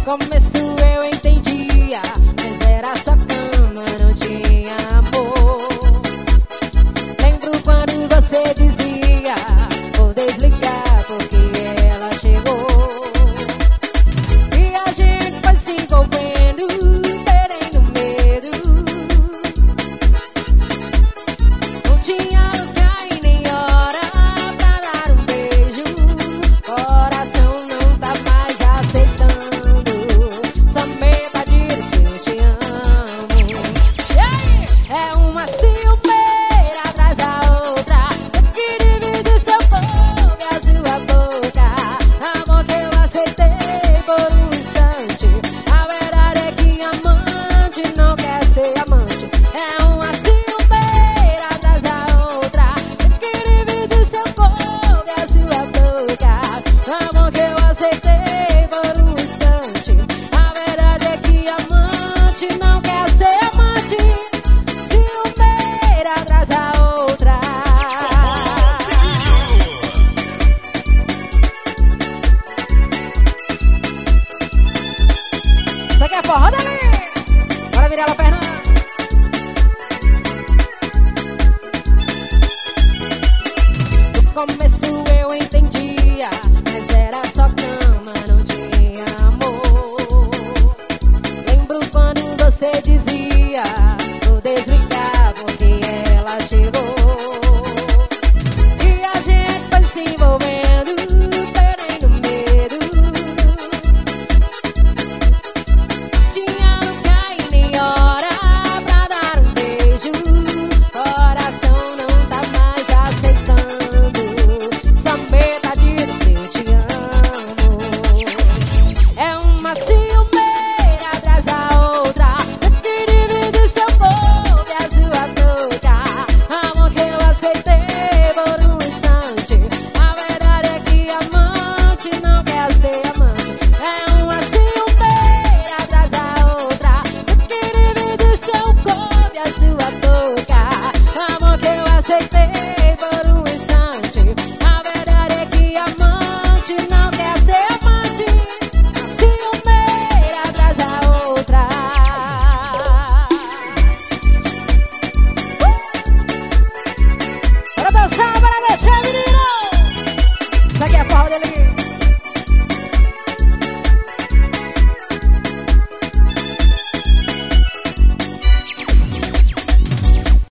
começo eu entendia, mas era só cama, não tinha amor. Lembro quando você dizia, vou desligar porque ela chegou. E a gente foi se envolvendo, perdendo medo. Não tinha lugar e nem hora pra dar um beijo. Coração não tá mais aceitando só metade do seu te amo. É uma ciumeira atrás da outra, que divide seu corpo e a sua boca. Amor que eu aceitei por um instante. A verdade é que amante não quer ser amante. É uma ciumeira atrás da outra, que divide seu corpo e a sua boca. Amor que eu aceitei por um instante. A verdade é que amante não quer ser amante. Ciumeira atrás da outra. Isso aqui é forró, Dali! Bora virar a perna.